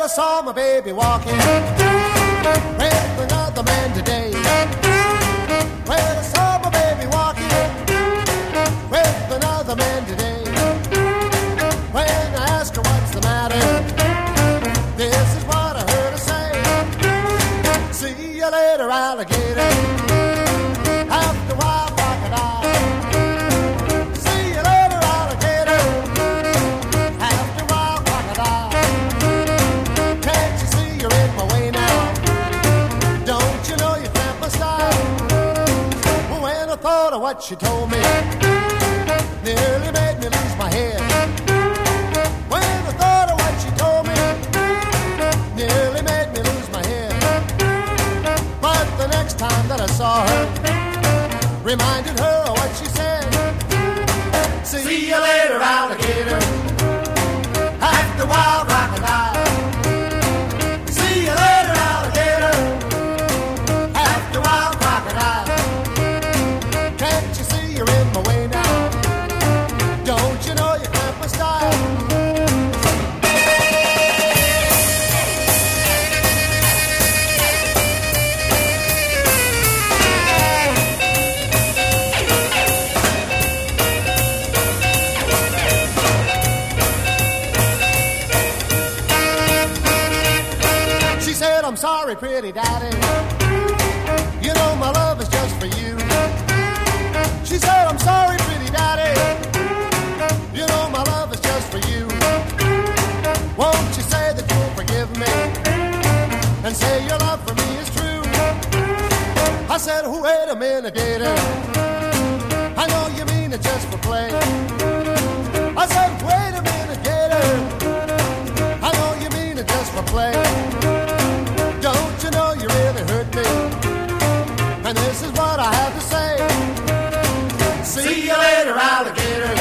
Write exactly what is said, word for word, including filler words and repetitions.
I saw my baby walking with another man today. Well, I saw my baby walking with another man today. When I asked her what's the matter, this is what I heard her say. See you later, alligator. After a while, crocodile. See you later, alligator. After a while, crocodile. Can't you see you're in my way now? Don't you know you cramp my style? When I thought of what she told me, nearly made me lose my head. When I thought of what she told me, nearly made me lose my head. But the next time that I saw her, reminded her of what she said. See, See you later, alligator. After a while, crocodile. See you later, alligator. After a while, crocodile. Can't you see you're in my way now? Don't you know you cramp my style? I'm sorry, pretty daddy. You know my love is just for you. She said, I'm sorry, pretty daddy. You know my love is just for you. Won't you say that you'll forgive me and say your love for me is true? I said, oh, wait a minute, gator. I know you mean it just for play. I said, wait a minute, gator. I know you mean it just for play. Don't you know you really hurt me? And this is what I have to say. See you later, alligator.